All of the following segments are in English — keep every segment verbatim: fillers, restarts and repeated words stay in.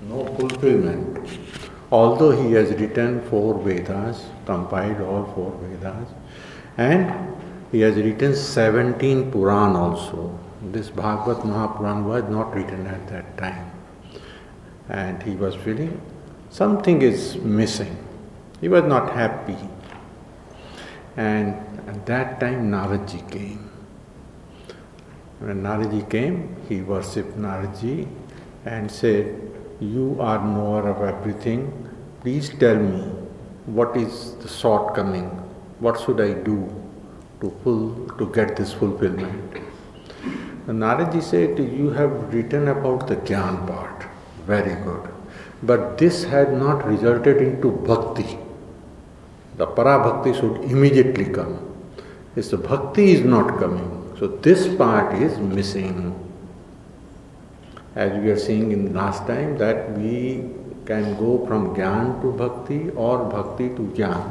no fulfillment. Although he has written four Vedas, compiled all four Vedas, and he has written seventeen Puran also. This Bhagavad Mahapuran was not written at that time. And he was feeling something is missing. He was not happy. And at that time Naradji came. When Naradji came, he worshipped Naradji and said, "You are knower of everything. Please tell me what is the shortcoming. What should I do to full to get this fulfillment?" And Naradji said, "You have written about the Gyan part. Very good. But this had not resulted into bhakti. The para-bhakti should immediately come. If the bhakti is not coming, so this part is missing." As we are seeing in last time, that we can go from Gyan to Bhakti or Bhakti to Gyan.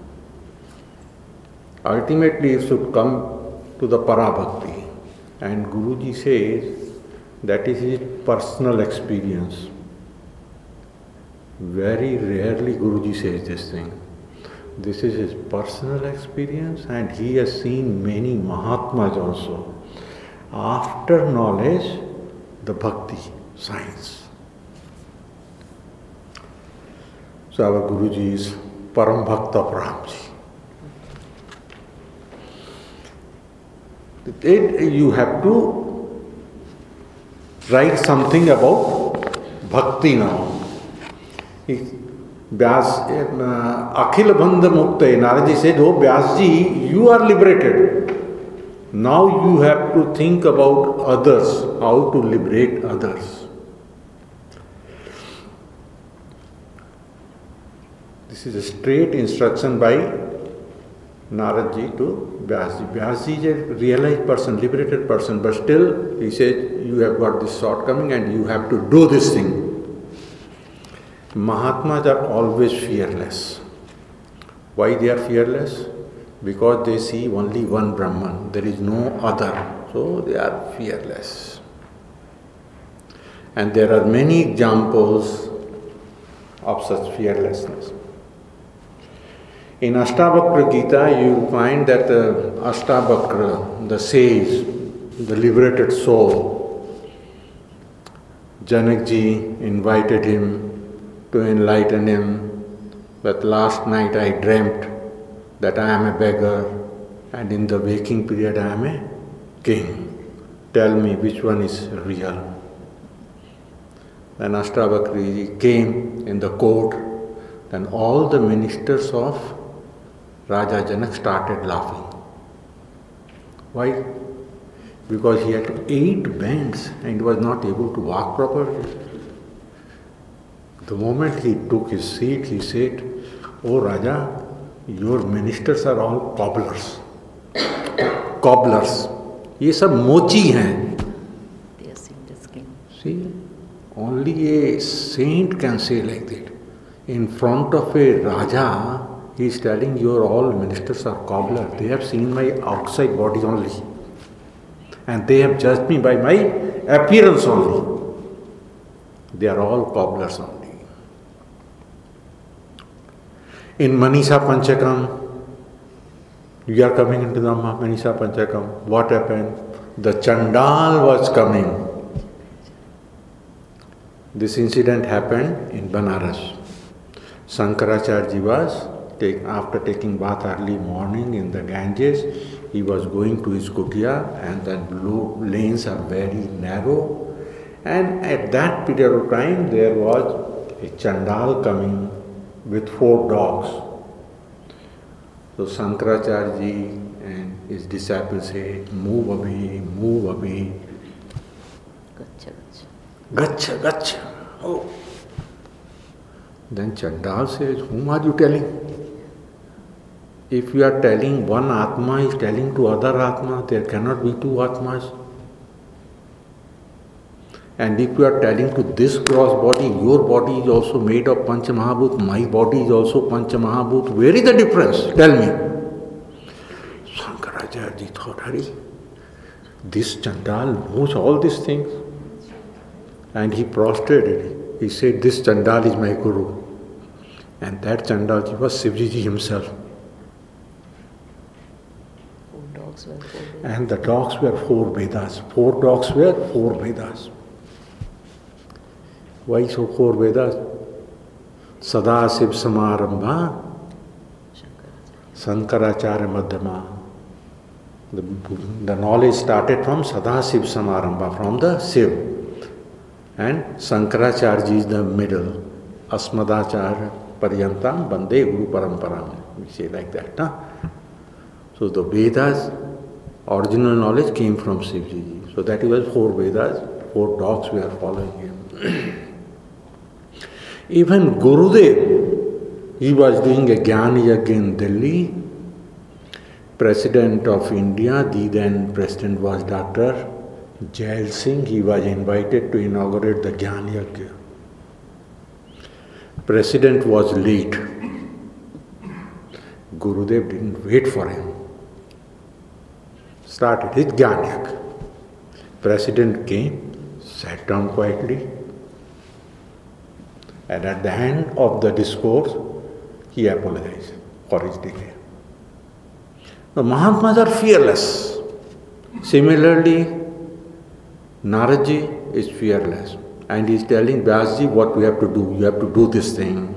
Ultimately it should come to the Para-Bhakti. And Guruji says that is his personal experience. Very rarely Guruji says this thing. This is his personal experience, and he has seen many Mahatmas also. After knowledge, the Bhakti signs. So our Guruji is Param Bhakta Paramji. It, you have to write something about Bhakti now. Vyas, uh, Akhil Bandha Mukta, Naradji said, "Oh Vyasji, you are liberated. Now you have to think about others, how to liberate others." This is a straight instruction by Naradji to Vyasji. Vyasji is a realized person, liberated person, but still he said, "You have got this shortcoming and you have to do this thing." Mahatmas are always fearless. Why they are fearless? Because they see only one Brahman, there is no other, so they are fearless. And there are many examples of such fearlessness. In Ashtavakra Gita, you will find that the Ashtavakra, the sage, the liberated soul, Janakji invited him to enlighten him, but last night I dreamt that I am a beggar and in the waking period I am a king. Tell me which one is real. When Ashtavakra came in the court, then all the ministers of Raja Janak started laughing. Why? Because he had eight bends and was not able to walk properly. The moment he took his seat, he said, "Oh Raja, your ministers are all cobblers." Cobblers. ये सब मोची हैं. See, only a saint can say like that. In front of a Raja, he is telling your all ministers are cobblers. They have seen my outside body only. And they have judged me by my appearance only. They are all cobblers only. In Manisha Panchakam, we are coming into the Manisha Panchakam. What happened? The Chandal was coming. This incident happened in Banaras. Shankaracharya was, take, after taking bath early morning in the Ganges, he was going to his kutia, and the lanes are very narrow. And at that period of time, there was a Chandal coming with four dogs. So Shankaracharya and his disciples say, "Move away, move away." Gacha, gacha. Gacha, gacha. Oh. Then Chandal says, "Whom are you telling? If you are telling one Atma is telling to other Atma, there cannot be two Atmas. And if you are telling to this gross body, your body is also made of Pancha Mahabhut, my body is also Pancha Mahabhut, where is the difference? Tell me." Shankaracharya thought, "Hari, this Chandal knows all these things." And he prostrated. he said, this Chandal is my Guru. And that Chandalji was Shivji ji himself. Four dogs were four Vedas. And the dogs were four Vedas. Four dogs were four Vedas. Why so four Vedas? Sadasiv Samarambha, Sankaracharya Madhyama. The, the knowledge started from Sadasiv Samarambha, from the Shiv. And Sankaracharya is the middle. Asmadacharya Paryantam Bande Guru Paramparam. We say like that. Huh? So the Vedas, original knowledge came from Shivji. So that was four Vedas, four dogs were following him. Even Gurudev, he was doing a Jnana Yajna in Delhi. President of India, the then president was Doctor Jail Singh. He was invited to inaugurate the Jnana Yajna. President was late. Gurudev didn't wait for him. Started his Jnana Yajna. President came, sat down quietly, and at the end of the discourse, he apologized for his delay. The Mahatmas are fearless. Similarly, Naradji is fearless. And he is telling Vyasji what we have to do. You have to do this thing.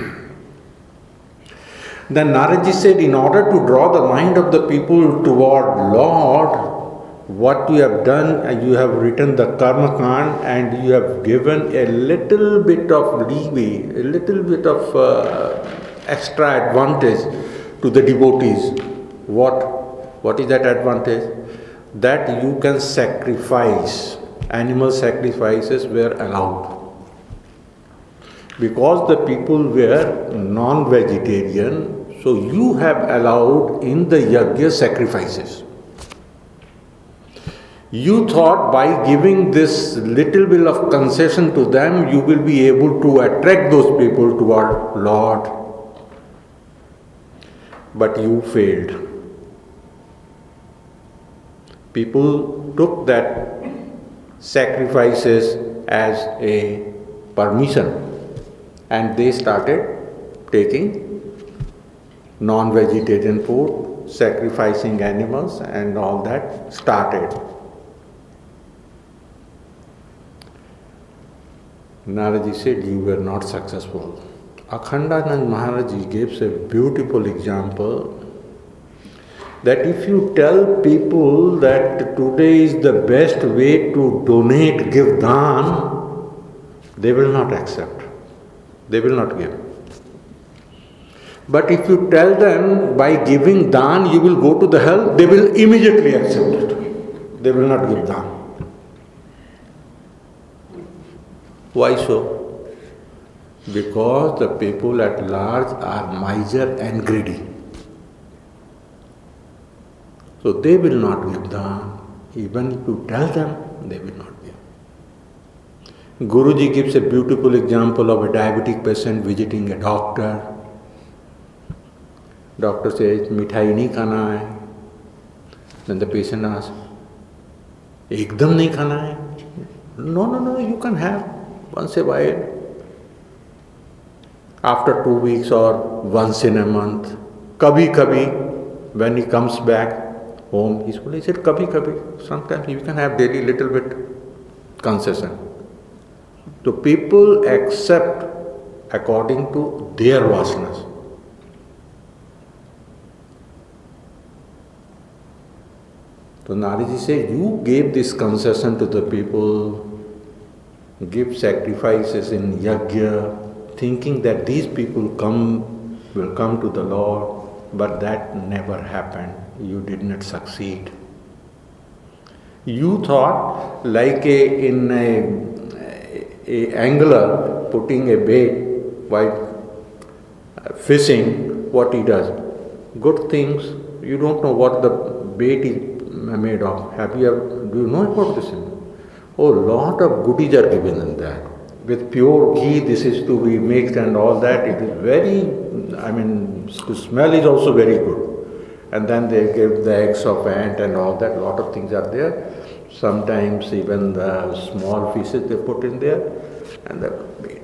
Then Naradji said, in order to draw the mind of the people toward Lord, what you have done, you have written the Karma Kand and you have given a little bit of leeway, a little bit of uh, extra advantage to the devotees. What? What is that advantage? That you can sacrifice. Animal sacrifices were allowed. Because the people were non-vegetarian, so you have allowed in the yajna sacrifices. You thought by giving this little bit of concession to them, you will be able to attract those people to our Lord. But you failed. People took that sacrifices as a permission and they started taking non-vegetarian food, sacrificing animals and all that started. Naradji said, you were not successful. Akhandanand Maharaj gives a beautiful example that if you tell people that today is the best way to donate, give dhan, they will not accept. They will not give. But if you tell them by giving dhan you will go to the hell, they will immediately accept it. They will not give dhan. Why so? Because the people at large are miser and greedy. So they will not give dhan. Even if you tell them, they will not give. Guruji gives a beautiful example of a diabetic patient visiting a doctor. Doctor says, mithai nahi khana hai. Then the patient asks, ekdam nahi khana hai? No, no, no, you can have once a while. After two weeks or once in a month. Kabhi kabhi, when he comes back home, he said, kabhi kabhi. Sometimes you can have daily little bit concession. So people accept according to their vasanas. So Naradji said, you gave this concession to the people, give sacrifices in yajna, thinking that these people come will come to the Lord, but that never happened. You did not succeed. You thought like a in a, a angler putting a bait while fishing, what he does? Good things. You don't know what the bait is made of. Have you ever, do you know about this? Oh, lot of goodies are given in that. With pure ghee, this is to be mixed and all that. It is very, I mean, the smell is also very good. And then they give the eggs of ant and all that. Lot of things are there. Sometimes even the small fishes they put in there, and the bait.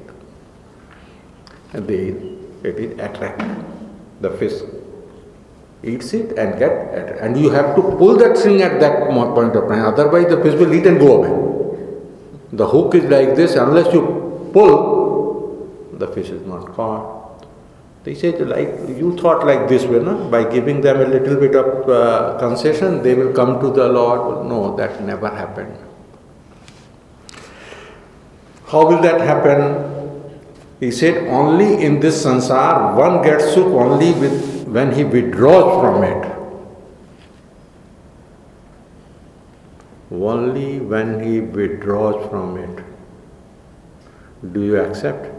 and they, it is attract. The fish eats it and get attract. And you have to pull that string at that point of time, otherwise the fish will eat and go away. The hook is like this, unless you pull, the fish is not caught. They said, like, you thought like this way, no? By giving them a little bit of uh, concession, they will come to the Lord. No, that never happened. How will that happen? He said, only in this sansar, one gets sukh only with, when he withdraws from it. Only when he withdraws from it. Do you accept?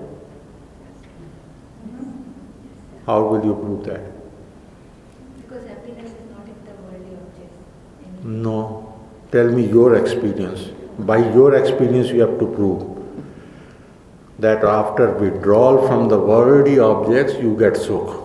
How will you prove that? Because happiness is not in the worldly objects. No. Tell me your experience. By your experience you have to prove that after withdrawal from the worldly objects you get sukh.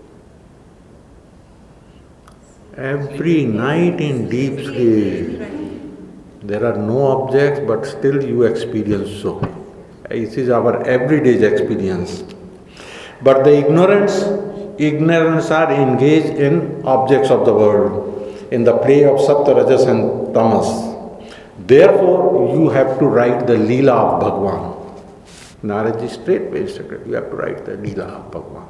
Every night in deep sleep, there are no objects but still you experience sukh. This is our everyday experience. But the ignorance, ignorance are engaged in objects of the world, in the play of Sattva, Rajas and Tamas. Therefore, you have to write the Leela of Bhagwan. Naraji straightway instructed, you have to write the Leela of Bhagwan.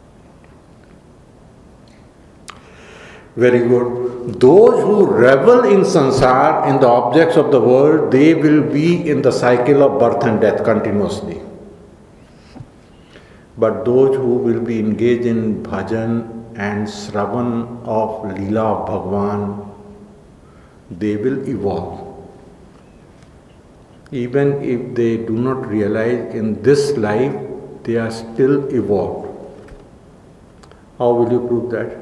Very good. Those who revel in sansar, in the objects of the world, they will be in the cycle of birth and death continuously. But those who will be engaged in bhajan and sravan of Leela of Bhagwan, they will evolve. Even if they do not realize in this life, they are still evolved. How will you prove that?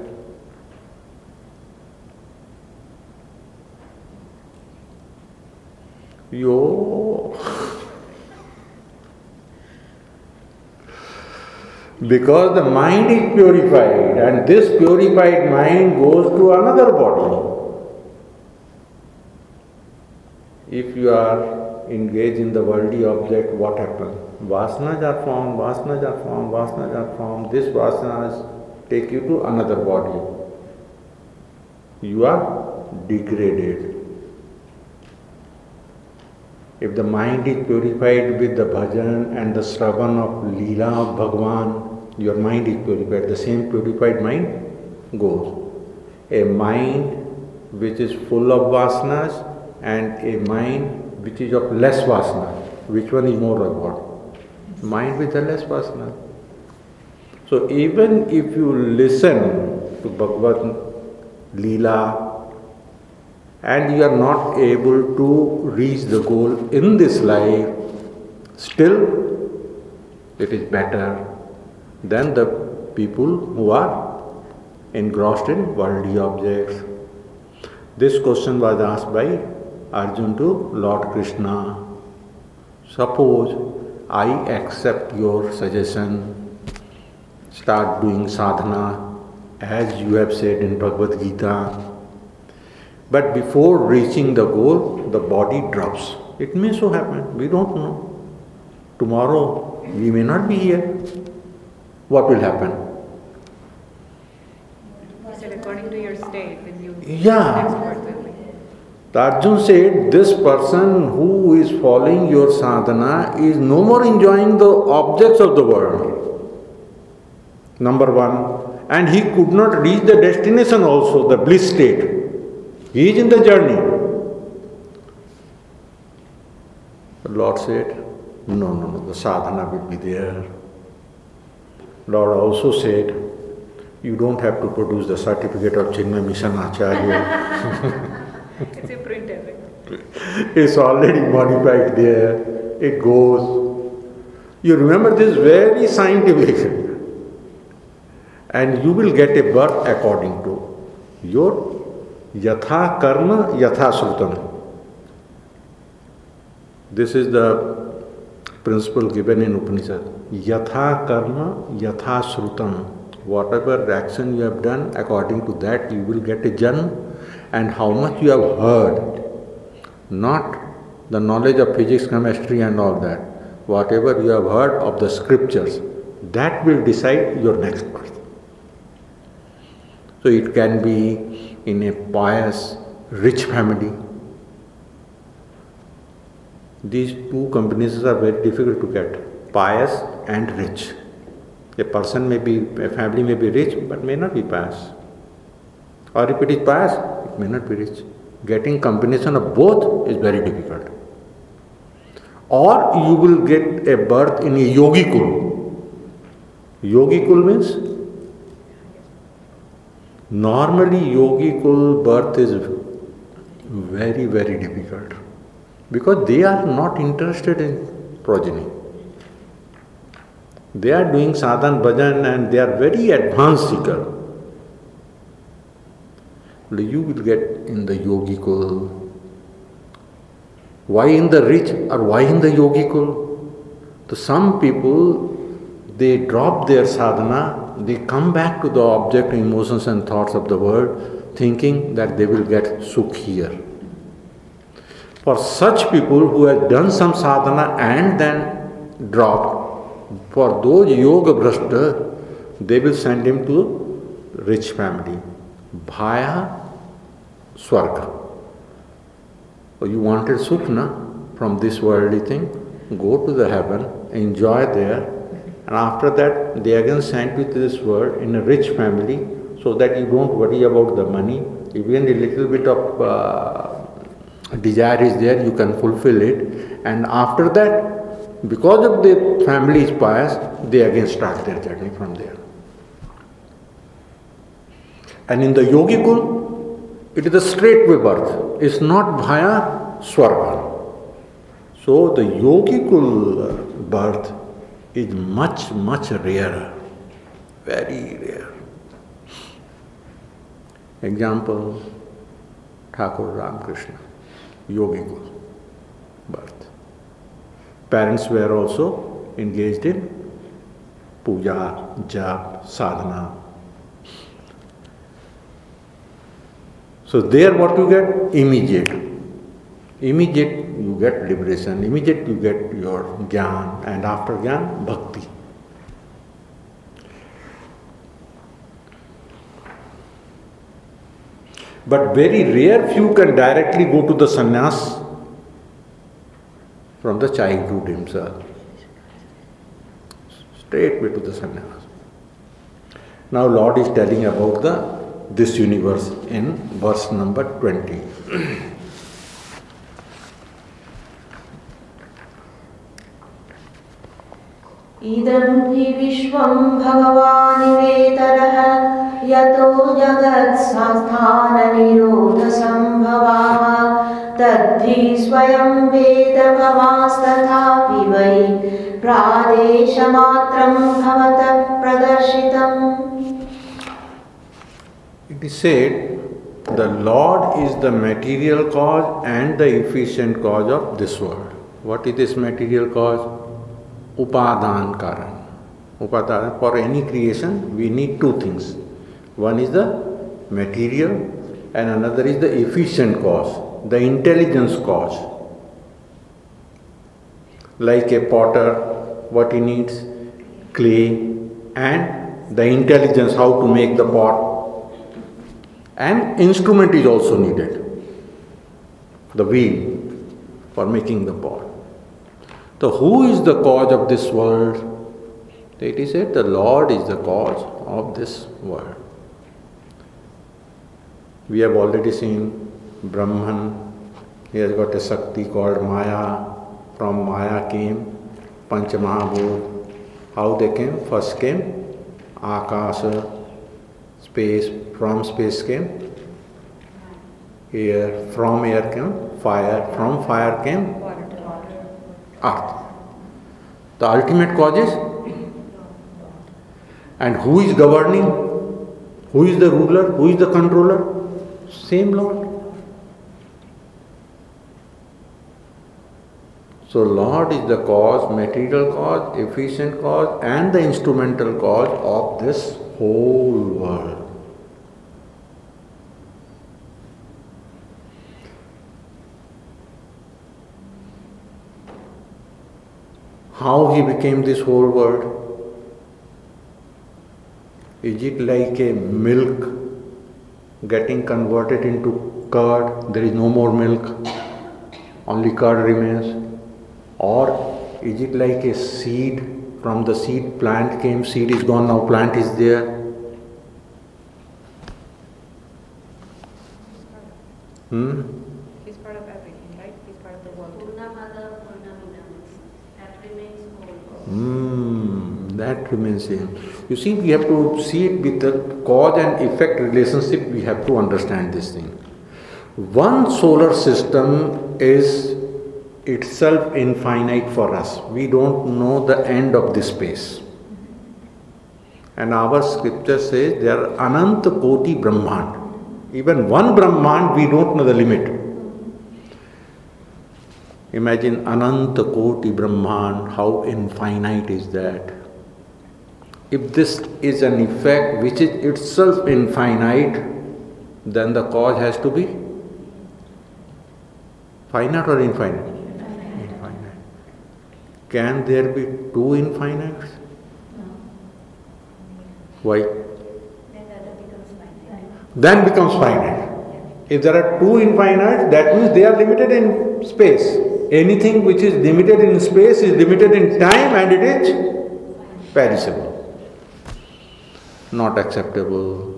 Yo. Because the mind is purified and this purified mind goes to another body. If you are engaged in the worldly object, what happens? Vasanas are formed, vasanas are formed, vasanas are formed. This vasanas take you to another body. You are degraded. If the mind is purified with the bhajan and the sravan of Leela of Bhagwan, your mind is purified. The same purified mind goes. A mind which is full of vasanas and a mind which is of less vasana. Which one is more of what? Mind with the less vasana. So even if you listen to Bhagavad Leela and you are not able to reach the goal in this life, still it is better than the people who are engrossed in worldly objects. This question was asked by Arjuna to Lord Krishna. Suppose I accept your suggestion, start doing sadhana as you have said in Bhagavad Gita, but before reaching the goal, the body drops. It may so happen, we don't know. Tomorrow we may not be here. What will happen? You said according to your state, then you Yeah. expert will be. Arjuna said, this person who is following your sadhana is no more enjoying the objects of the world. Number one. And he could not reach the destination also, the bliss state. He is in the journey. The Lord said, no, no, no, the sadhana will be there. Lord also said, you don't have to produce the certificate of Chinmay Mission Acharya. It's a print effect. It's already modified there. It goes. You remember this very scientific. And you will get a birth according to your yatha karma yatha srutam. This is the principle given in Upanishad. Yatha karma yatha srutam. Whatever action you have done, according to that you will get a janma. And how much you have heard, not the knowledge of physics, chemistry and all that. Whatever you have heard of the scriptures, that will decide your next birth. So it can be in a pious, rich family. These two combinations are very difficult to get, pious and rich. A person may be, a family may be rich but may not be pious. Or if it is pious, it may not be rich. Getting combination of both is very difficult. Or you will get a birth in a yogi kul. Yogi kul means normally yogi kul birth is very, very difficult because they are not interested in progeny. They are doing sadhan bhajan and they are very advanced seeker. You will get in the yogi kul. Why in the rich or why in the yogi kul? So some people, they drop their sadhana, they come back to the object, emotions and thoughts of the world, thinking that they will get sukh here. For such people who have done some sadhana and then dropped, for those yoga bhrashta, they will send him to rich family, bhaya swarga. So you wanted sukh, na, from this worldly thing, go to the heaven, enjoy there, and after that they again send you to this world in a rich family so that you don't worry about the money. Even a little bit of uh, desire is there, you can fulfill it, and after that, because of the family is pious, they again start their journey from there. And in the yogi kul, it is a straight way birth. It's not bhaya swarga. So the yogi kul birth is much, much rarer. Very rare. Example, Thakur Ramakrishna, yogi kul birth. Parents were also engaged in puja, jap, sadhana. So there what you get? Immediate. Immediate you get liberation, immediate you get your jnana, and after jnana, bhakti. But very rare few can directly go to the sannyas from the childhood himself. Straight way to the sannyas. Now Lord is telling about the this universe in verse number twenty. Idam hi vishvam bhagavanivetarah yato jagat sasthana nirodha sambhava tadhi swayam veda bhavastathapi vai pradeshamatram bhavata pradarshitam. It is said, the Lord is the material cause and the efficient cause of this world. What is this material cause? Upadhan karan. Upadhan, for any creation, we need two things. One is the material and another is the efficient cause, the intelligence cause. Like a potter, what he needs? Clay and the intelligence how to make the pot. And instrument is also needed, the wheel for making the pot. So who is the cause of this world? It is said the Lord is the cause of this world. We have already seen Brahman, he has got a Shakti called Maya. From Maya came Panchamahabhut. How they came? First came Akasha, space, from space came air, from air came fire, from fire came earth. The ultimate cause is, and who is governing? Who is the ruler? Who is the controller? Same Lord. So Lord is the cause, material cause, efficient cause, and the instrumental cause of this whole world. How he became this whole world? Is it like a milk getting converted into curd? There is no more milk, only curd remains. Or is it like a seed? From the seed, plant came, seed is gone, now plant is there. Hmm? He's part of everything, right? He's part of the world. Purnamada Purnamidam. That remains whole. Hmm, that remains same. You see, we have to see it with the cause and effect relationship, we have to understand this thing. One solar system is itself infinite for us. We don't know the end of this space. And our scripture says there are Ananta Koti Brahmand. Even one Brahmand, we don't know the limit. Imagine Ananta Koti Brahmand, how infinite is that? If this is an effect which is itself infinite, then the cause has to be finite or infinite? Infinite. Can there be two infinites? No. Why? Then the other becomes finite. Then becomes finite. If there are two infinites, that means they are limited in space. Anything which is limited in space is limited in time and it is perishable. Not acceptable.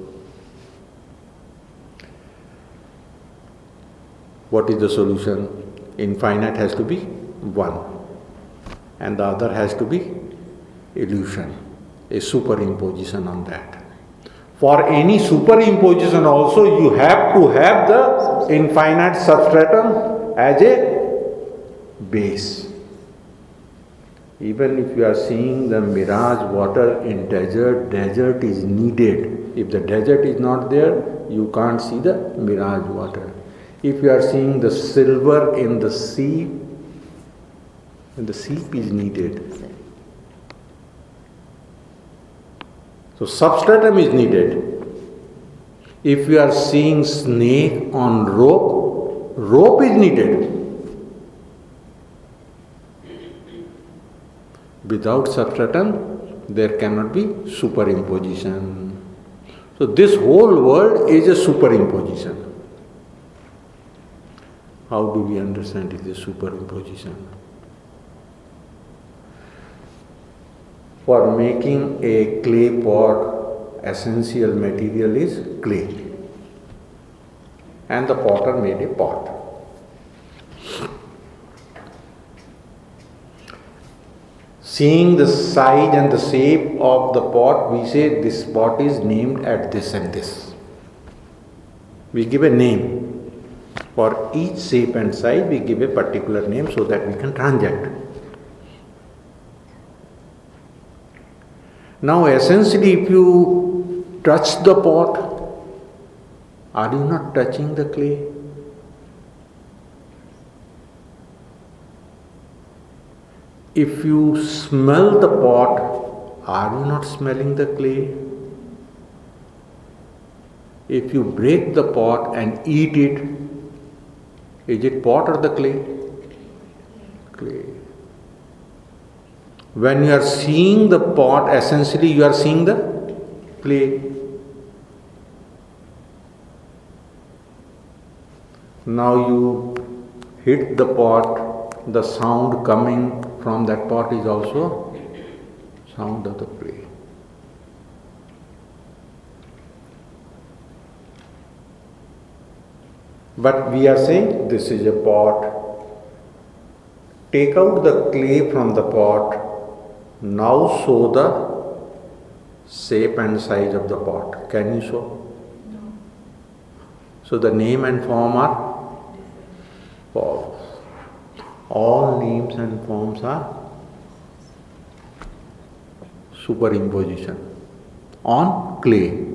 What is the solution? Infinite has to be one, and the other has to be illusion, a superimposition on that. For any superimposition also you have to have the infinite substratum as a base. Even if you are seeing the mirage water in desert, desert is needed. If the desert is not there, you can't see the mirage water. If you are seeing the silver in the sea, then the sea is needed. So substratum is needed. If you are seeing snake on rope, rope is needed. Without substratum, there cannot be superimposition. So this whole world is a superimposition. How do we understand it is superimposition? For making a clay pot, essential material is clay. And the potter made a pot. Seeing the size and the shape of the pot, we say this pot is named at this and this. We give a name. For each shape and size, we give a particular name so that we can transact. Now, essentially, if you touch the pot, are you not touching the clay? If you smell the pot, are you not smelling the clay? If you break the pot and eat it, is it pot or the clay? Clay. When you are seeing the pot, essentially you are seeing the clay. Now you hit the pot, the sound coming from that pot is also sound of the clay. But we are saying this is a pot. Take out the clay from the pot. Now show the shape and size of the pot. Can you show? No. So the name and form are false. All names and forms are superimposition on clay.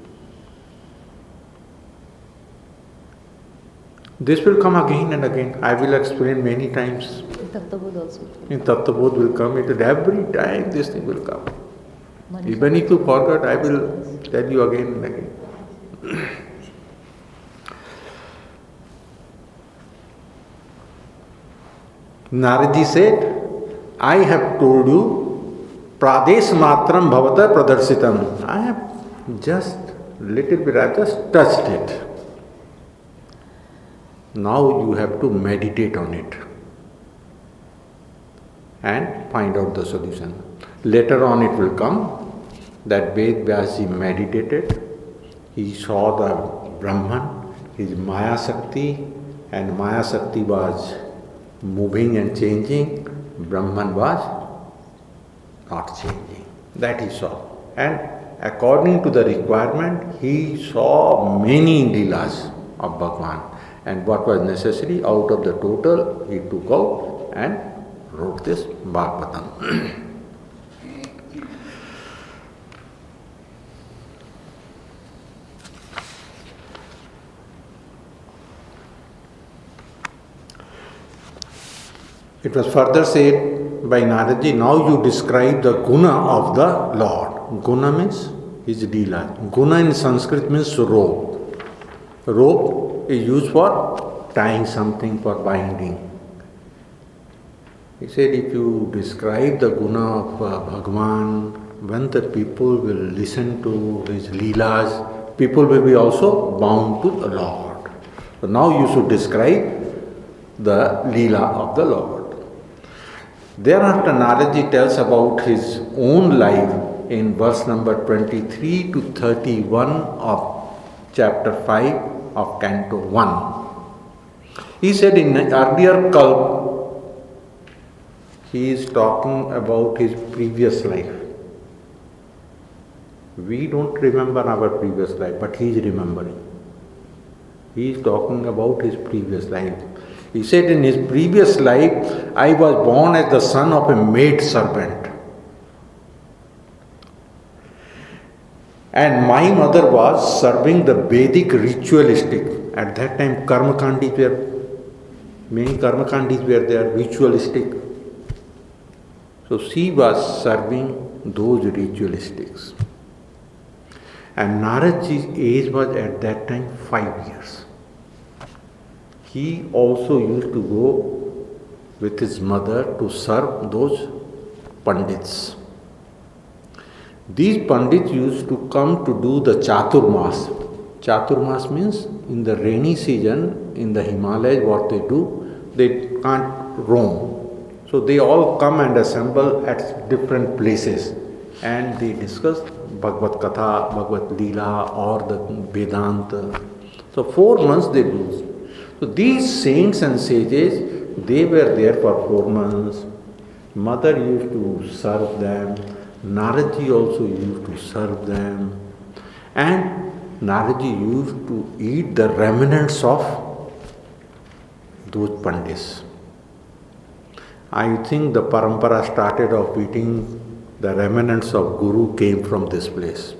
This will come again and again. I will explain many times. Tattvabodh also. In Tattvabodh will come, it will every time this thing will come. Manisha. Even if you forget, I will tell you again and again. Naradi said, I have told you, Pradesh matram bhavata pradarsitam. I have just little bit, I just touched it. Now you have to meditate on it and find out the solution. Later on it will come that Ved Vyasji meditated, he saw the Brahman, his Maya Shakti, and Maya Shakti was moving and changing, Brahman was not changing. That he saw. And according to the requirement, he saw many Leelas of Bhagavan. And what was necessary, out of the total, he took out and wrote this Bhagavatam. It was further said by Naradji, now you describe the guna of the Lord. Guna means his Leela. Guna in Sanskrit means rope. Rope is used for tying something, for binding. He said, if you describe the guna of uh, Bhagavan, when the people will listen to his Leelas, people will be also bound to the Lord. So now you should describe the Leela of the Lord. Thereafter, Naradji tells about his own life in verse number twenty-three to thirty-one of chapter five of Canto one. He said in earlier Kalp, he is talking about his previous life. We don't remember our previous life, but he is remembering. He is talking about his previous life. He said, in his previous life, I was born as the son of a maid servant. And my mother was serving the Vedic ritualistic. At that time, Karmakandis were, many Karmakandis were there, ritualistic. So she was serving those ritualistics. And Naradji's age was at that time five years. He also used to go with his mother to serve those Pandits. These Pandits used to come to do the Chaturmas. Chaturmas means in the rainy season in the Himalayas, what they do, they can't roam. So they all come and assemble at different places and they discuss Bhagavad Katha, Bhagavad Leela or the Vedanta. So four months they do. So these saints and sages, they were there for four months. Mother used to serve them. Naradji also used to serve them. And Naradji used to eat the remnants of those Pandits. I think the parampara started of eating the remnants of Guru came from this place.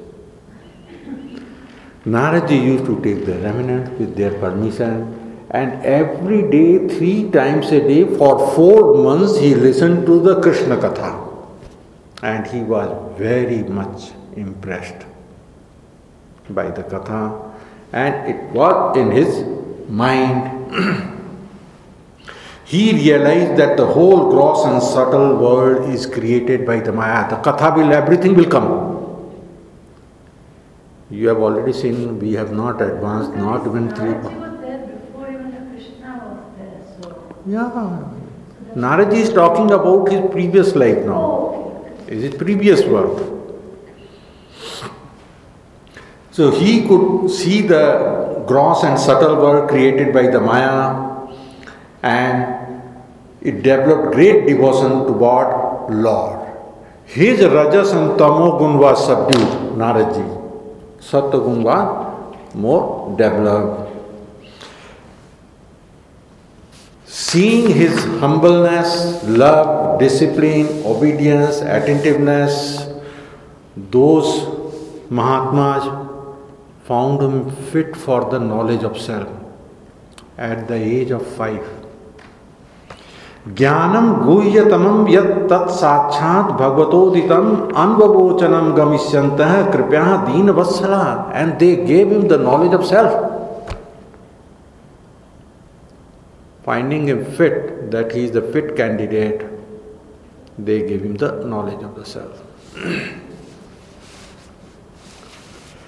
Naradji used to take the remnants with their permission. And every day, three times a day, for four months, he listened to the Krishna Katha. And he was very much impressed by the Katha. And it was in his mind. He realized that the whole gross and subtle world is created by the Maya. The Katha will, everything will come. You have already seen, we have not advanced, not even three. Yeah, Naradji is talking about his previous life now, his previous work. So he could see the gross and subtle world created by the Maya and it developed great devotion toward Lord. His Rajas and Tamo gun was subdued, Naradji. Sattva gun was more developed. Seeing his humbleness, love, discipline, obedience, attentiveness, those Mahatmas found him fit for the knowledge of self at the age of five. Jnanam guhyatamam yat tat sachat bhagavatoditam anvavochanam gamishyantah kripya deen vatsala, and they gave him the knowledge of self. Finding him fit, that he is the fit candidate, they gave him the knowledge of the self.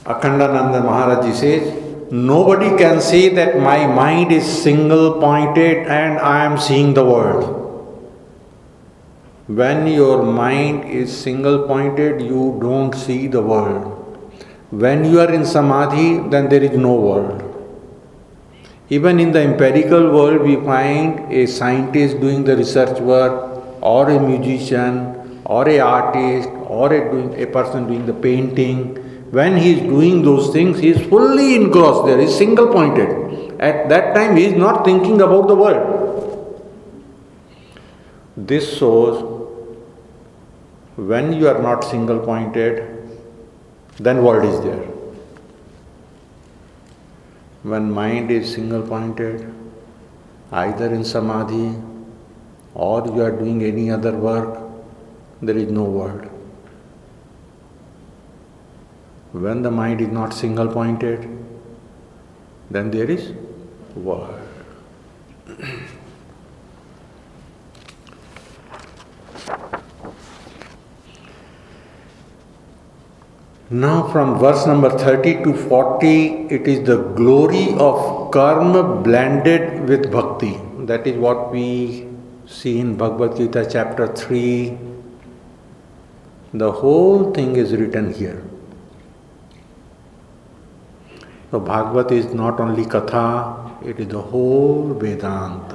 Akhandananda Maharaj says, nobody can say that my mind is single pointed and I am seeing the world. When your mind is single pointed, you don't see the world. When you are in samadhi, then there is no world. Even in the empirical world, we find a scientist doing the research work, or a musician, or a artist, or a, doing, a person doing the painting. When he is doing those things, he is fully engrossed there, he is single pointed. At that time, he is not thinking about the world. This shows when you are not single pointed, then world is there. When mind is single pointed, either in samadhi or you are doing any other work, there is no world. When the mind is not single pointed, then there is world. Now from verse number thirty to forty, it is the glory of karma blended with bhakti. That is what we see in Bhagavad Gita chapter three. The whole thing is written here. So Bhagavad is not only Katha, it is the whole Vedanta.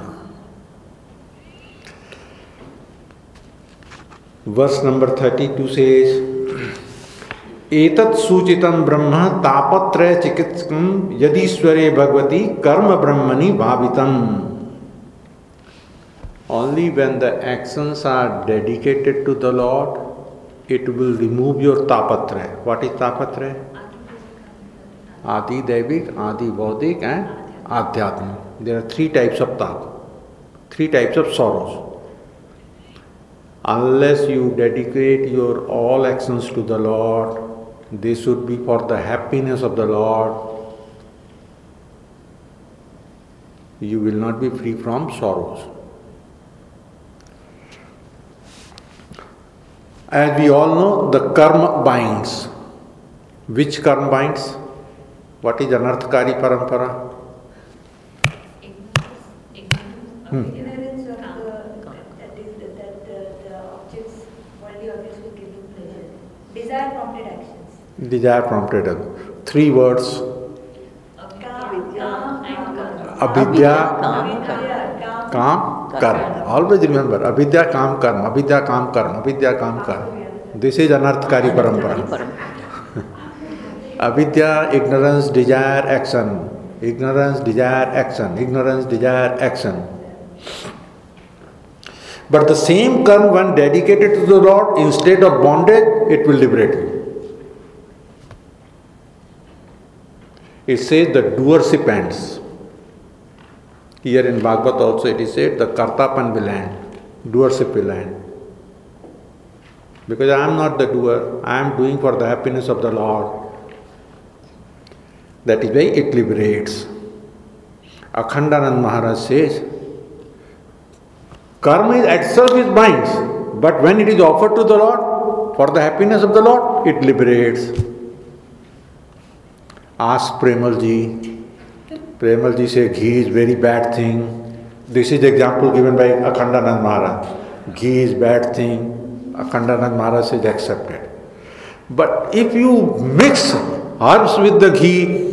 Verse number thirty-two says, एतत् सूचितं ब्रह्म तापत्रय चिकित्सकं यदीश्वरे भगवती कर्म ब्रह्मणि भावितम्. Only when the actions are dedicated to the Lord, it will remove your tapatraya. What is tapatraya? Adi Devik, Adi Baudik and Adhyatmik. There are three types of tapa, three types of sorrows. Unless you dedicate your all actions to the Lord, they should be for the happiness of the Lord, you will not be free from sorrows. As we all know, the karma binds. Which karma binds? What is Anarthakari Parampara? Hmm. Ignorance of the, that is the, that the, the objects, worldly objects will give you pleasure. Desire prompted actions. Desire prompted. Three words. Avidya, Kam, Karma. Always remember, Avidya, Kam, Karma. Avidya, Kam, Karma. Avidya, Kam, Karma. This is Anarthakari Parampara. Avidya, ignorance, desire, action. Ignorance, desire, action. Ignorance, desire, action. But the same karma, when dedicated to the Lord, instead of bondage, it will liberate you. It says the doership ends. Here in Bhagavad also it is said the kartapan will end, doership will end. Because I am not the doer, I am doing for the happiness of the Lord. That is why it liberates. Akhandananda Maharaj says, karma itself is binds, but when it is offered to the Lord, for the happiness of the Lord, it liberates. Ask Premalji. Premalji said ghee is very bad thing. This is the example given by Akhandananda Maharaj. Ghee is bad thing. Akhandananda Maharaj says accepted. But if you mix herbs with the ghee,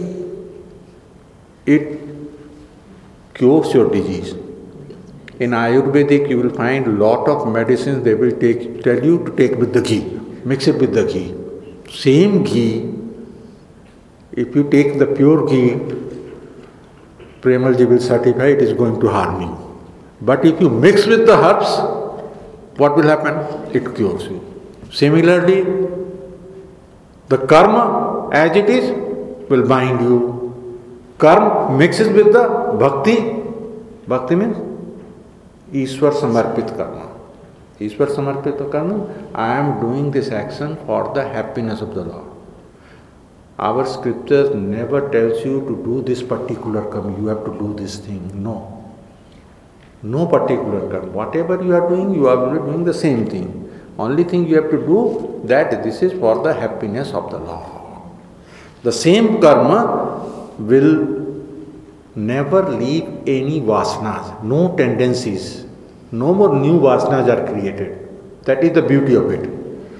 it cures your disease. In Ayurvedic, you will find a lot of medicines they will take, tell you to take with the ghee. Mix it with the ghee. Same ghee, if you take the pure ghee, Premalji will certify it is going to harm you. But if you mix with the herbs, what will happen? It cures you. Similarly, the karma as it is will bind you. Karma mixes with the bhakti. Bhakti means Ishwar Samarpit Karma. Ishwar Samarpit Karma, I am doing this action for the happiness of the Lord. Our scriptures never tells you to do this particular karma, you have to do this thing. No. No particular karma. Whatever you are doing, you are doing the same thing. Only thing you have to do that this is for the happiness of the Lord. The same karma will never leave any vasanas, no tendencies, no more new vasanas are created. That is the beauty of it.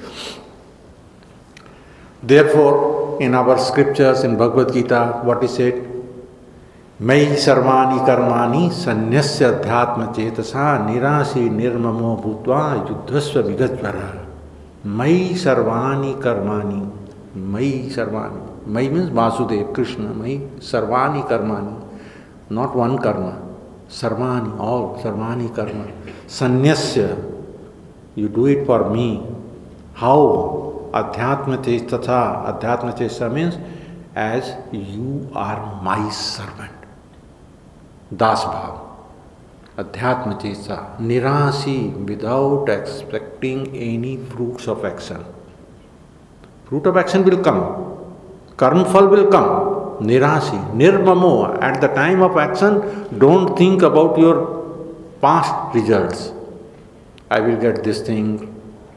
Therefore, in our scriptures, in Bhagavad Gita, what is said? Mai sarvani karmani sanyasya adhyatma chetasa nirasi nirmamo bhutva yuddhasva vigajvara. Mai sarvani karmani. Mai sarvani. Mai means Vasudev, Krishna. Mai sarvani karmani. Not one karma. Sarvani, all. Sarvani karma. Sanyasya. You do it for me. How? Adhyatma chetasa. Adhyatma chetasa means as you are my servant. Das bhav. Adhyatma chetasa. Nirasi, without expecting any fruits of action. Fruit of action will come. Karma phal will come. Nirasi, nirmamo. At the time of action, don't think about your past results. I will get this thing.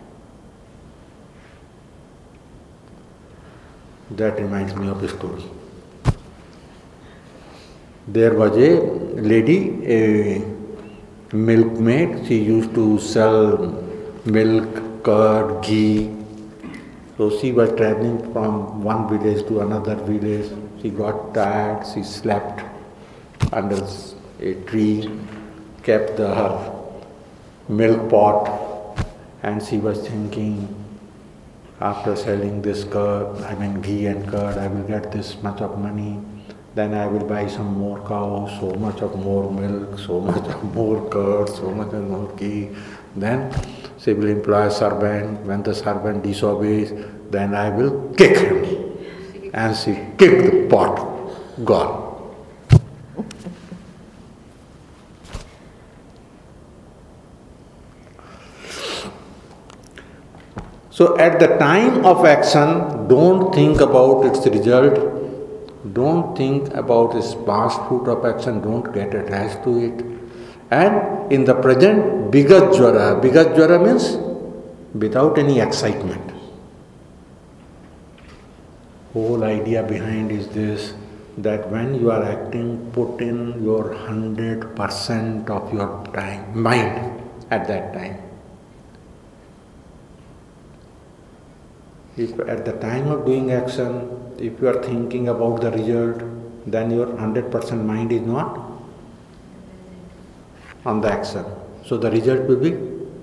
That reminds me of a story. There was a lady, a milkmaid. She used to sell milk, curd, ghee. So she was traveling from one village to another village. She got tired. She slept under a tree, kept the, her milk pot, and she was thinking, after selling this curd, I mean ghee and curd, I will get this much of money. Then I will buy some more cows, so much of more milk, so much of more curd, so much of more ghee. Then she will employ a servant. When the servant disobeys, then I will kick him. And she kicked the pot. Gone. So at the time of action, don't think about its result. Don't think about its past fruit of action. Don't get attached to it. And in the present, bigajvara. Bigajvara means without any excitement. Whole idea behind is this, that when you are acting, put in your hundred percent of your time, mind at that time. If at the time of doing action, if you are thinking about the result, then your hundred percent mind is not on the action. So the result will be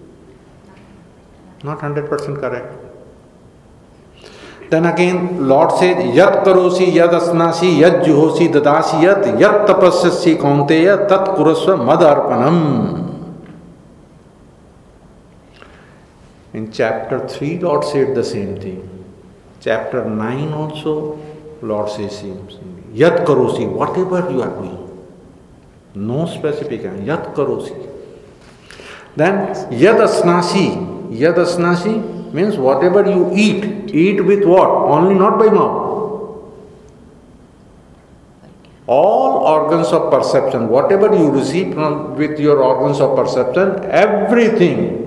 not hundred percent correct. Then again, Lord said, Yat karosi yad asnasi yad juhosi dadasi yat yat tapasyasi kaunteya tat kurasva madarpanam. In chapter three, Lord said the same thing. Chapter nine also, Lord says same thing. Yat karosi, whatever you are doing. No specific, yat karosi. Then yad asnasi. Yad asnasi means whatever you eat. Eat with what? Only not by mouth. All organs of perception, whatever you receive from with your organs of perception, everything.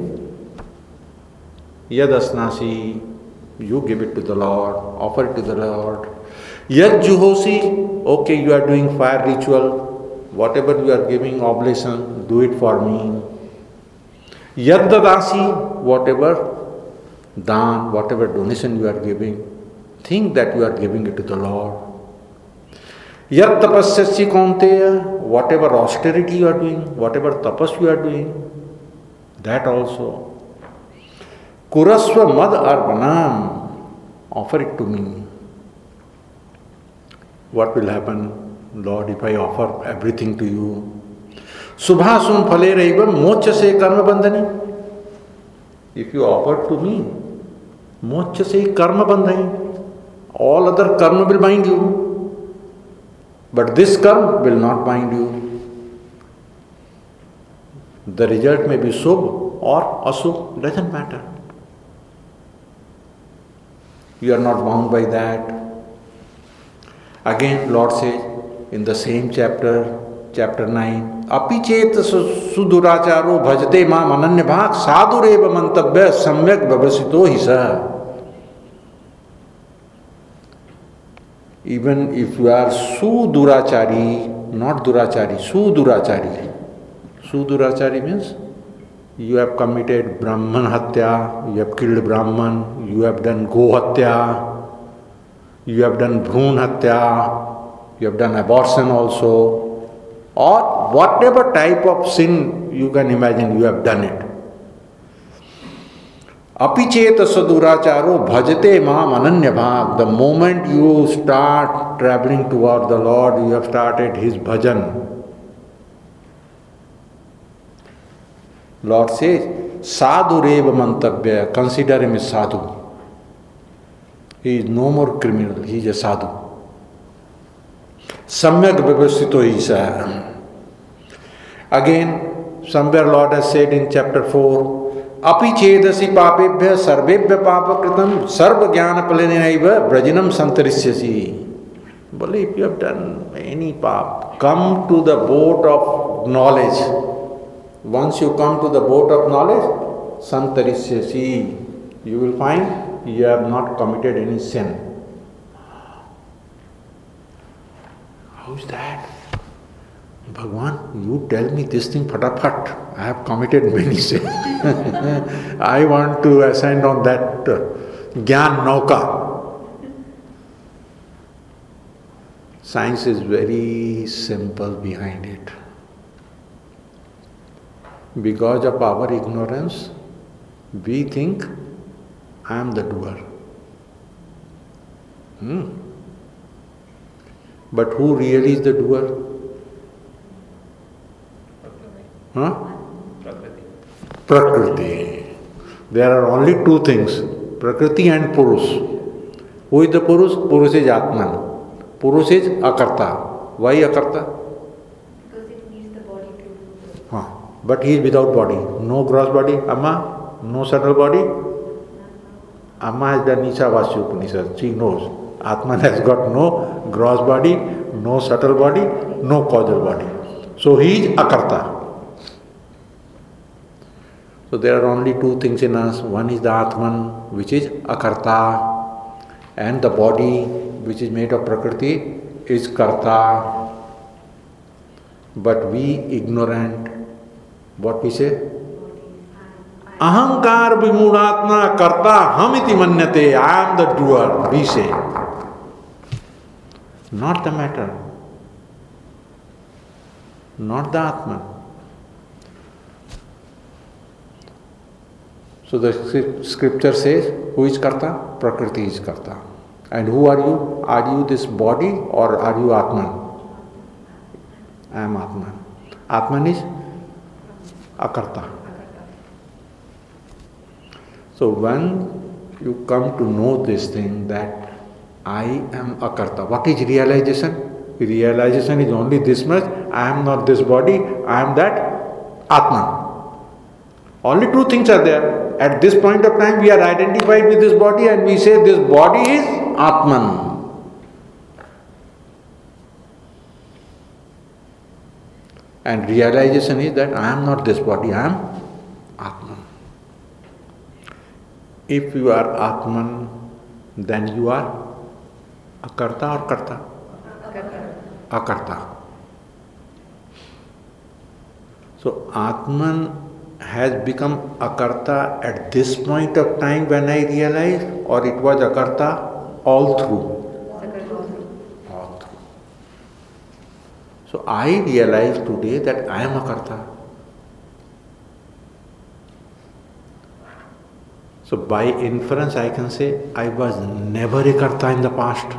Yad asnasi, you give it to the Lord, offer it to the Lord. Yad juhosi, okay, you are doing fire ritual, whatever you are giving oblation, do it for me. Yad dadasi, whatever dan, whatever donation you are giving, think that you are giving it to the Lord. Yad tapasyasi kaunteya, whatever austerity you are doing, whatever tapas you are doing, that also. Kurasva mad arpanam, offer it to me. What will happen, Lord, if I offer everything to you? Subhasum phale raivam mocha se karma bandhani. If you offer to me, mocha se karma bandhani. All other karma will bind you. But this karma will not bind you. The result may be subh or asubh, doesn't matter. You are not bound by that. Again, Lord says in the same chapter, chapter nine, Api chet suduracharo bhajate mam ananya bhak sadureva mantabhya samyak bhavasito hisa. Even if you are Sudurachari, not Durachari, Sudurachari. Sudurachari means you have committed Brahman Hatya, you have killed Brahman, you have done Go Hatya, you have done Bhrun Hatya, you have done abortion also, or whatever type of sin you can imagine, you have done it. Apicheta saduracharo bhajate maam ananya bhav. The moment you start traveling toward the Lord, you have started His bhajan. Lord says, sadhu reva mantavya, consider him as sadhu. He is no more criminal, he is a sadhu. Samyak vyavasthito isa. Again, somewhere Lord has said in chapter four, Api chedasi papebhya sarvebhya papakritam sarva jnana palenaiva brajinam santarisyasi. Well, if you have done any pap, come to the boat of knowledge. Once you come to the boat of knowledge, santarisyasi, you will find you have not committed any sin. How is that? Bhagwan, you tell me this thing fatafat. I have committed many sins. I want to ascend on that uh, Gyan Nauka. Science is very simple behind it. Because of our ignorance, we think I am the doer. Hmm. But who really is the doer? Huh? Prakriti. Prakriti. There are only two things, Prakriti and Purush. Who is the Purush? Purush is Atman. Purush is Akarta. Why Akarta? Because it needs the body to do the... Huh. But he is without body. No gross body. Amma, no subtle body. Amma has done Ishavasya Upanishad. She knows. Atman has got no gross body, no subtle body, no causal body. So he is Akarta. So there are only two things in us. One is the Atman, which is Akarta, and the body, which is made of Prakriti, is Karta. But we ignorant, what we say? Ahankar vimudatma karta hamiti manyate. I am the doer, we say. Not the matter. Not the Atman. So the scripture says, who is Karta? Prakriti is Karta. And who are you? Are you this body or are you Atman? I am Atman. Atman is Akarta. So when you come to know this thing that I am Akarta, what is realization? Realization is only this much, I am not this body, I am that Atman. Only two things are there. At this point of time we are identified with this body and we say this body is Atman. And realization is that I am not this body, I am Atman. If you are Atman, then you are Akarta or Karta? Akarta. So Atman has become Akarta at this point of time when I realize, or it was Akarta all through? All through. So I realize today that I am Akarta. So by inference I can say I was never a Karta in the past.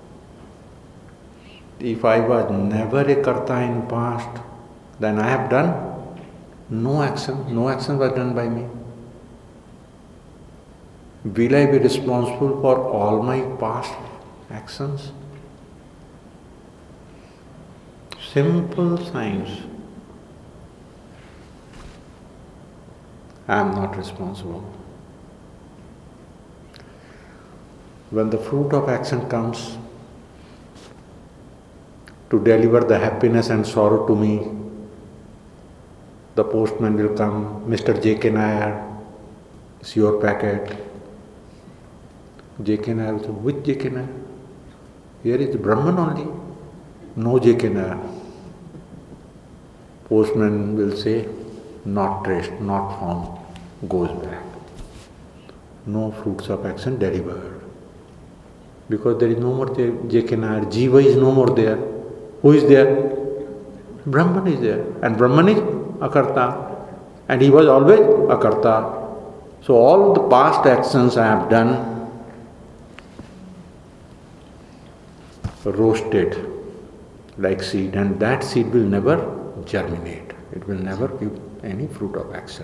If I was never a Karta in past, then I have done no action. No action was done by me. Will I be responsible for all my past actions? Simple science. I am not responsible. When the fruit of action comes to deliver the happiness and sorrow to me, the postman will come, Mister J K Nair, it's your packet. J K Nair will say, which J K Nair? Here is Brahman only, no J K Nair. Postman will say, not traced, not found, goes back. No fruits of action delivered. Because there is no more J K Nair, Jiva is no more there. Who is there? Brahman is there. And Brahman is Akarta. And he was always Akarta. So all the past actions I have done, roasted like seed, and that seed will never germinate. It will never give any fruit of action.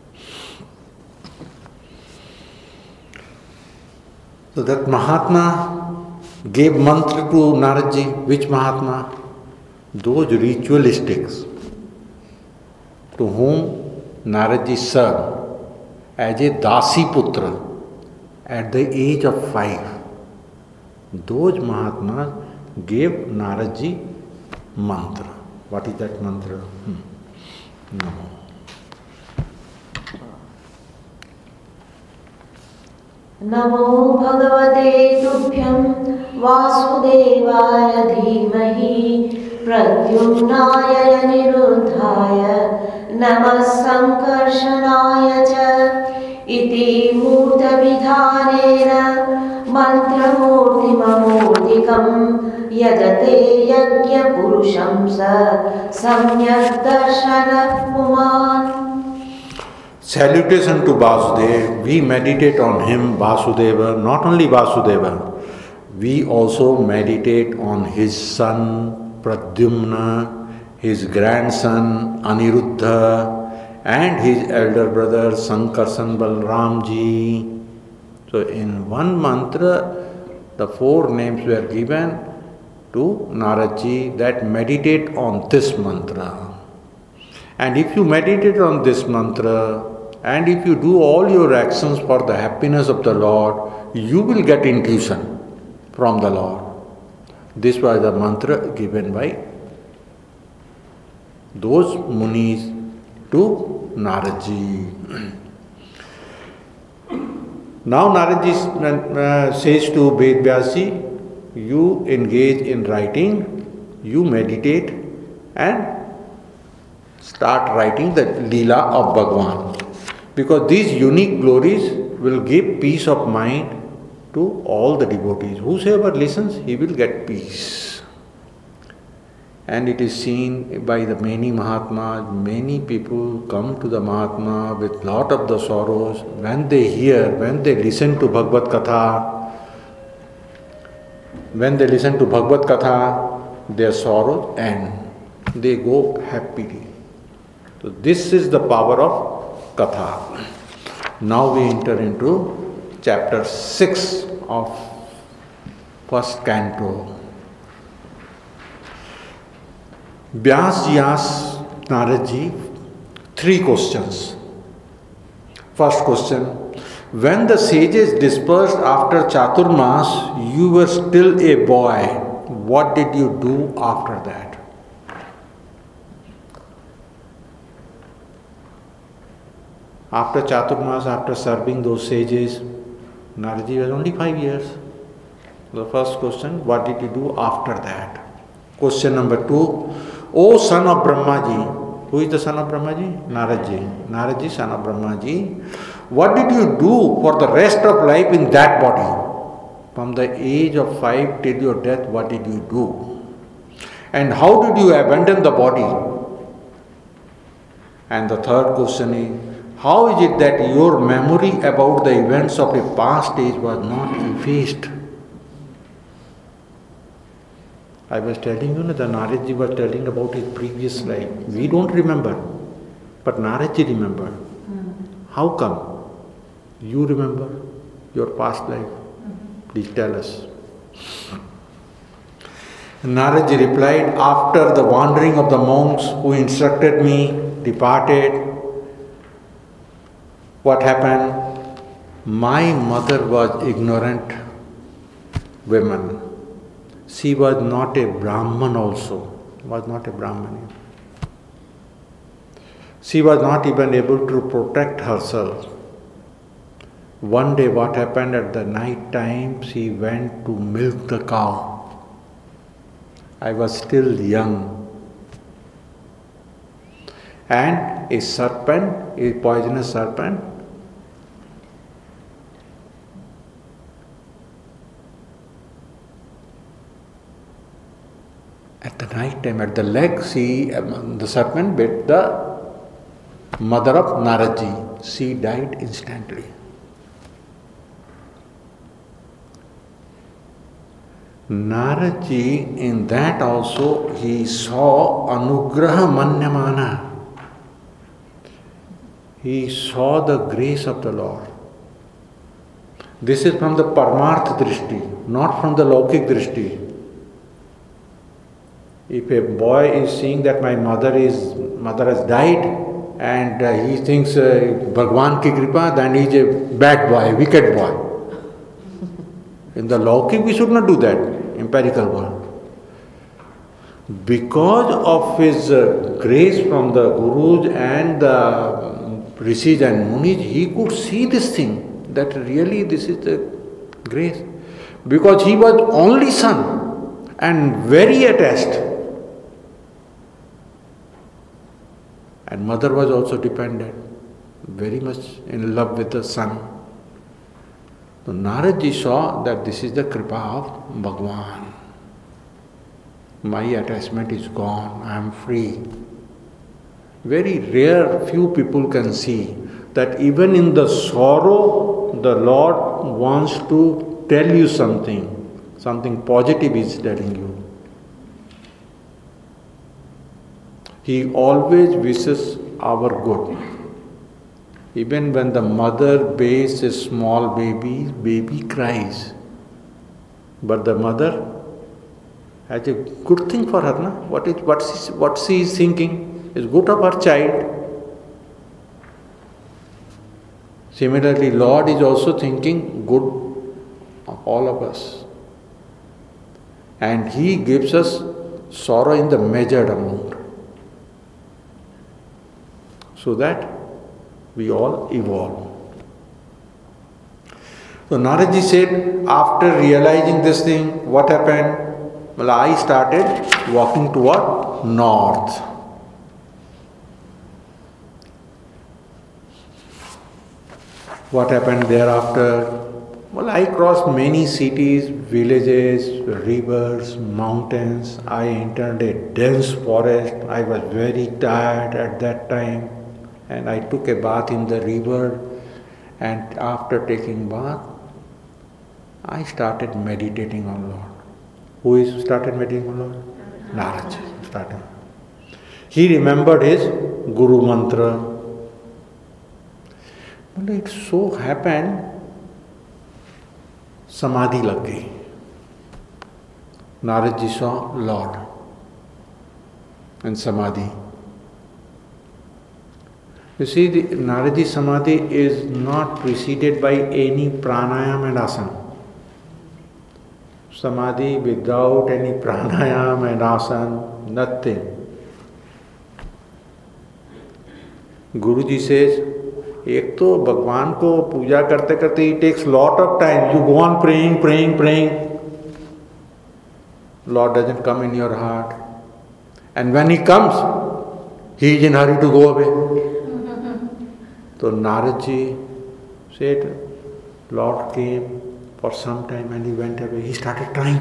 So that Mahatma gave mantra to Naradji. Which Mahatma? Those ritualistics to whom Naradji served as a Dasi Putra at the age of five. Those Mahatmas gave Naradji mantra. What is that mantra? Hmm. No. नमो भगवते तुभ्यं वासुदेवाय धीमहि प्रद्युम्नाय अनिरुद्धाय नमः संकर्षणाय च इति मूर्तविधानेन मन्त्रमूर्तिममूर्तिकं यजते यज्ञपुरुषं स सम्यक् दर्शनः पुमान्. Salutation to Vasudeva. We meditate on him, Vasudeva, not only Vasudeva. We also meditate on his son Pradyumna, his grandson Aniruddha, and his elder brother Sankarsan Balramji. So in one mantra, the four names were given to Naradji that meditate on this mantra. And if you meditate on this mantra, and if you do all your actions for the happiness of the Lord, you will get intuition from the Lord. This was the mantra given by those munis to Naradji. Now Naradji uh, says to Vedvyasji, you engage in writing, you meditate and start writing the Leela of Bhagwan. Because these unique glories will give peace of mind to all the devotees. Whosoever listens, he will get peace. And it is seen by the many Mahatmas, many people come to the Mahatma with lot of the sorrows. When they hear, when they listen to Bhagavad Katha, when they listen to Bhagavad Katha, their sorrows end. They go happily. So this is the power of Katha. Now we enter into chapter six of first canto. Vyasji asks Naradji three questions. First question, when the sages dispersed after Chaturmas, you were still a boy. What did you do after that? After Chaturmas, after serving those sages, Naradji was only five years. The first question, what did you do after that? Question number two, O son of Brahmaji. Who is the son of Brahmaji? Naradji. Naradji, son of Brahmaji. What did you do for the rest of life in that body? From the age of five till your death, what did you do? And how did you abandon the body? And the third question is, how is it that your memory about the events of a past age was not effaced? I was telling you that Naradji was telling about his previous life. We don't remember, but Naradji remembered. Mm. How come? You remember your past life? Mm-hmm. Please tell us. Naradji replied, after the wandering of the monks who instructed me departed, what happened? My mother was ignorant woman. She was not a Brahman also, was not a Brahmani. She was not even able to protect herself. One day what happened at the night time, she went to milk the cow. I was still young. And a serpent, a poisonous serpent, at the night time, at the leg, she, um, the serpent bit the mother of Naradji. She died instantly. Naradji, in that also, he saw Anugraha Manyamana. He saw the grace of the Lord. This is from the Paramarth Drishti, not from the Laukik Drishti. If a boy is seeing that my mother is mother has died and uh, he thinks uh, Bhagwan ki kripa, then he is a bad boy, wicked boy. In the Laukik we should not do that, empirical world. Because of his uh, grace from the Gurus and the Rishis and Munis, he could see this thing, that really this is the grace. Because he was only son and very attached. And mother was also dependent, very much in love with the son. So Naradji saw that this is the kripa of Bhagwan. My attachment is gone, I am free. Very rare, few people can see that even in the sorrow, the Lord wants to tell you something, something positive is telling you. He always wishes our good. Even when the mother bathes a small baby, baby cries. But the mother has a good thing for her, na? What is what she, what she is thinking is good of her child. Similarly, Lord is also thinking good of all of us. And He gives us sorrow in the measured amount, so that we all evolve. So Naradji said, after realizing this thing, what happened? Well, I started walking toward north. What happened thereafter? Well, I crossed many cities, villages, rivers, mountains. I entered a dense forest. I was very tired at that time. And I took a bath in the river, and after taking bath, I started meditating on Lord. Who is started meditating on Lord? Naradji started. He remembered his Guru mantra. Well, it so happened, Samadhi lag gayi. Naradji saw Lord and Samadhi. You see, the Naradji Samadhi is not preceded by any pranayam and asana. Samadhi without any pranayam and asana, nothing. Guruji says, एक तो भगवान को पूजा करते करते it takes lot of time. You go on praying, praying, praying. Lord doesn't come in your heart. And when He comes, He is in a hurry to go away. So Naradji said, Lord came for some time and He went away. He started trying.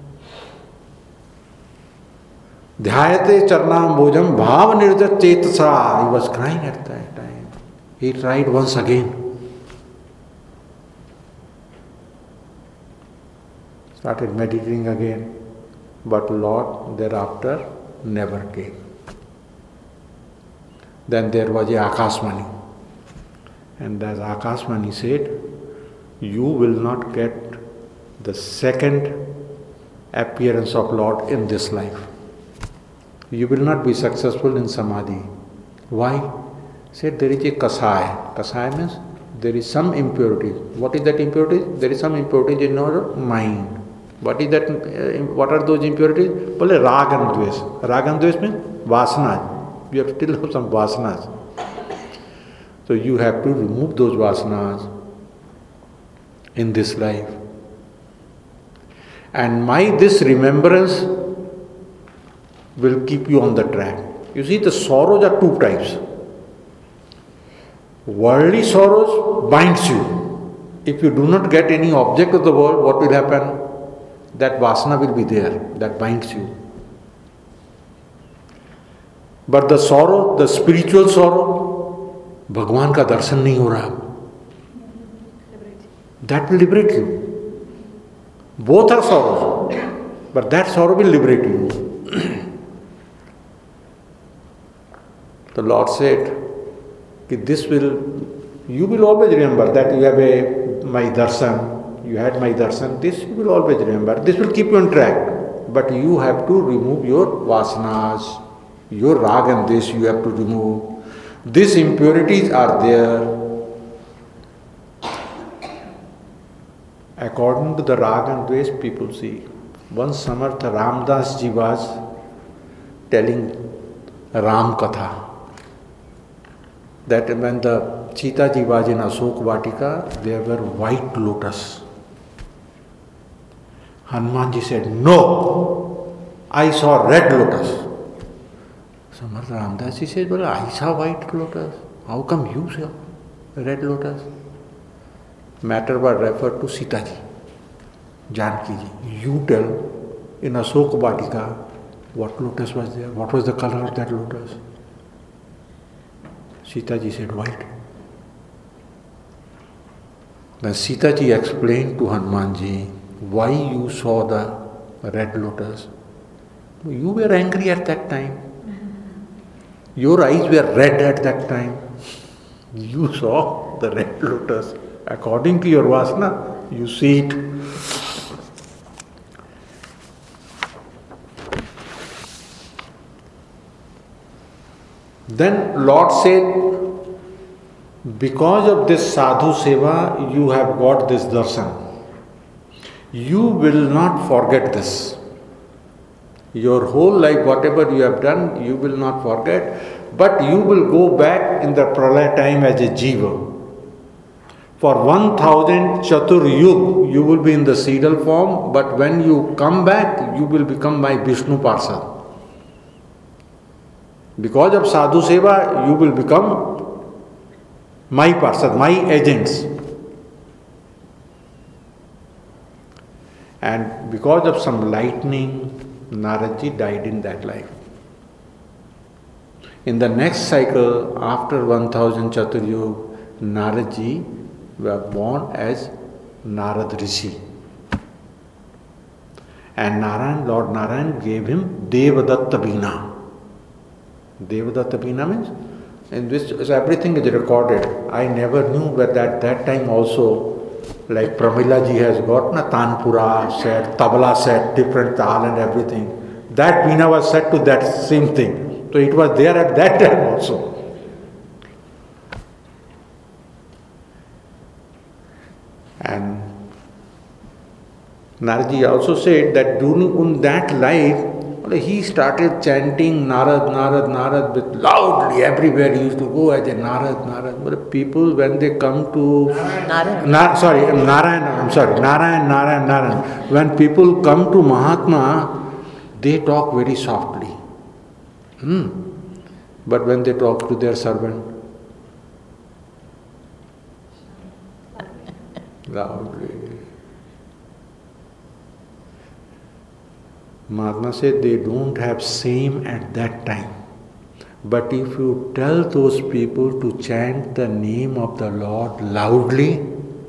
Dhyayate charnam bhojam bhav nirjat chetasa. He was crying at that time. He tried once again. Started meditating again. But Lord thereafter never came. Then there was a Akashvani. And as Akashvani said, you will not get the second appearance of Lord in this life. You will not be successful in Samadhi. Why? Said there is a kasaya. Kasaya means there is some impurity. What is that impurity? There is some impurity in our mind. What is that? Uh, what are those impurities? Bole rag and dvesh. Rag and dvesh means vasanas. You have still have some vasanas. So you have to remove those vasanas in this life. And my this remembrance will keep you on the track. You see, the sorrows are two types. Worldly sorrows binds you. If you do not get any object of the world, what will happen? That vasana will be there, that binds you. But the sorrow, the spiritual sorrow, Bhagwan ka darshan nahi ho raha, that will liberate you. Both are sorrows, but that sorrow will liberate you. The Lord said, this will, you will always remember that you have a my darshan, you had my darshan, this you will always remember. This will keep you on track. But you have to remove your vasanas, your rag and this you have to remove. These impurities are there. According to the rag and dvesh, people see. Once Samartha Ramdas ji was telling Ram Katha, that when the Sita ji was in Asok Vatika, there were white lotus. Hanuman ji said, no, I saw red lotus. Samartha Ramdas ji said, well, I saw white lotus. How come you saw red lotus? Matter was referred to Sita ji, Janki ji. You tell in Asok Vatika what lotus was there, what was the color of that lotus? Sita ji said white. Then Sita ji explained to Hanuman ji why you saw the red lotus. You were angry at that time. Your eyes were red at that time. You saw the red lotus. According to your vasana, you see it. Then Lord said, because of this sadhu seva, you have got this darshan. You will not forget this. Your whole life, whatever you have done, you will not forget, but you will go back in the pralaya time as a jiva. For one thousand chatur yug, you will be in the seedal form, but when you come back, you will become my Vishnu Parsad. Because of sadhu seva, you will become my Parsad, my agents. And because of some lightning, Naradji died in that life. In the next cycle, after one thousand Chaturyug, Naradji were born as Narad Rishi. And Narayan, Lord Narayan gave him Devadatta Veena. Devadatta Veena means, in this everything is recorded. I never knew that at that time also, like Pramila ji has got na Tanpura set, Tabla set, different tal and everything. That Veena was set to that same thing. So it was there at that time also. And Naradji also said that during that life, he started chanting Narad, Narad, Narad with loudly everywhere. He used to go as a Narad, Narad. But people, when they come to Narayan. Na, sorry, Narayan, I'm sorry, Narayan, Narayan, Narayan. When people come to Mahatma, they talk very softly. Hmm. But when they talk to their servant, loudly. Mahatma said they don't have same at that time. But if you tell those people to chant the name of the Lord loudly,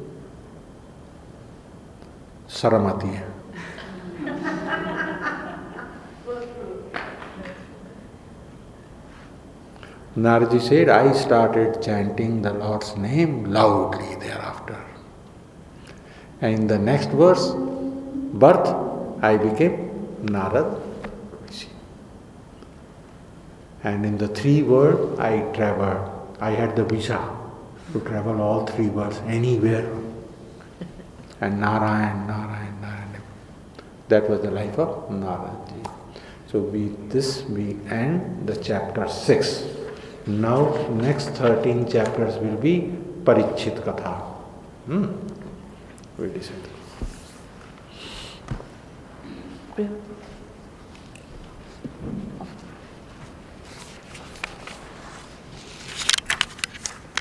saramati hai. Naradji said, I started chanting the Lord's name loudly thereafter. And in the next verse, birth, I became Narad Rishi. And in the three worlds, I traveled. I had the visa to travel all three worlds, anywhere. And Narayan, Narayan, Narayan. That was the life of Naradji. So with this we end the chapter six. Now next thirteen chapters will be Parikshit Katha. Hmm? We decide.